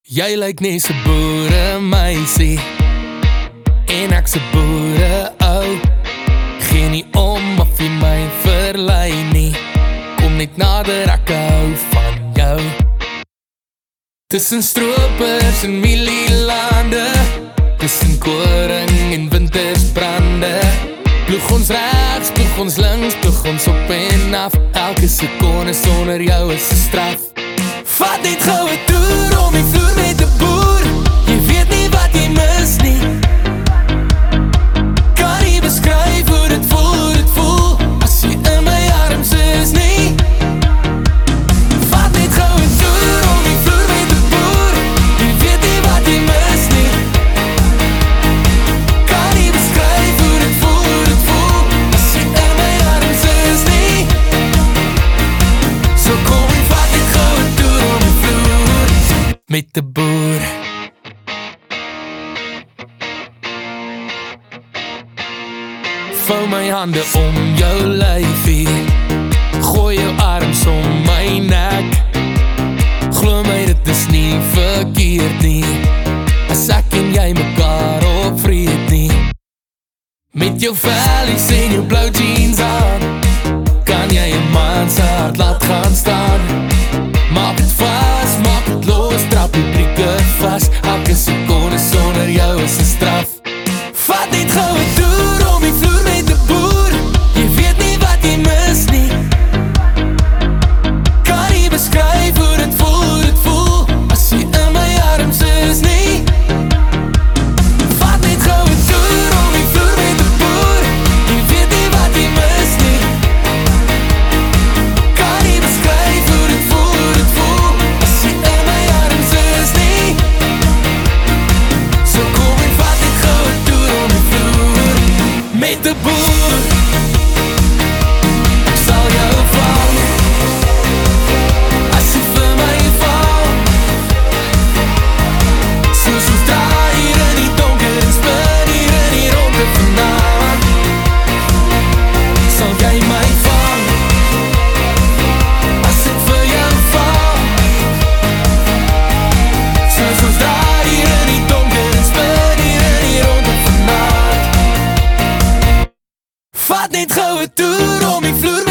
Jy lyk nie so boere meisie en ek se boere ou. Geen nie om of jy my verlei nie. Kom net nader, ek hou van jou. Tussen stroopers en mielielande, tussen koring en wintersbrande, ploeg ons regs, ploeg ons links, ploeg ons op en af. Elke sekonde sonder jou is 'n straf. Vat net gou 'n toer om die vloer met 'n boer. Jy weet nie wat jy mis nie. Kan nie beskryf hoe dit voel, as jy in my arms is nie. Vat net gou 'n toer om die vloer met 'n boer. Jy weet nie wat jy mis nie. Kan nie beskryf hoe dit voel, as jy in my arms is nie. So kom en vat net gou 'n toer om die vloer met 'n boer. Vou my hande om jou lyfie, gooi jou arms om my nek. Glo my, dit is nie verkeerd nie, as ek en jy mekaar opvreet nie. Met jou vellies en jou blou jeans aan, kan jy 'n man se hart laat gaan staan. Maak het vas, maak het los, trap die brieke vas. Elke sekonde sonder jou is 'n straf. Vat net gou 'n toer om die vloer met 'n boer. Jy weet nie wat jy mis nie. Kan nie beskryf hoe dit voel, as jy in my arms is nie. Vat net gou 'n toer om die vloer met 'n boer. Jy weet nie wat jy mis nie. Kan nie beskryf hoe dit voel, as jy in my arms is nie. So kom en vat net gou 'n toer om die vloer met 'n boer. Ek sal jou vang, as jy vir my val. Soos ons draai hier in die donker en spin hier in die ronde vanaand. Sal jy my vang, as ek vir jou val. Soos ons draai hier in die donker en spin hier in die ronde vanaand. Vat net gou 'n toer om die vloer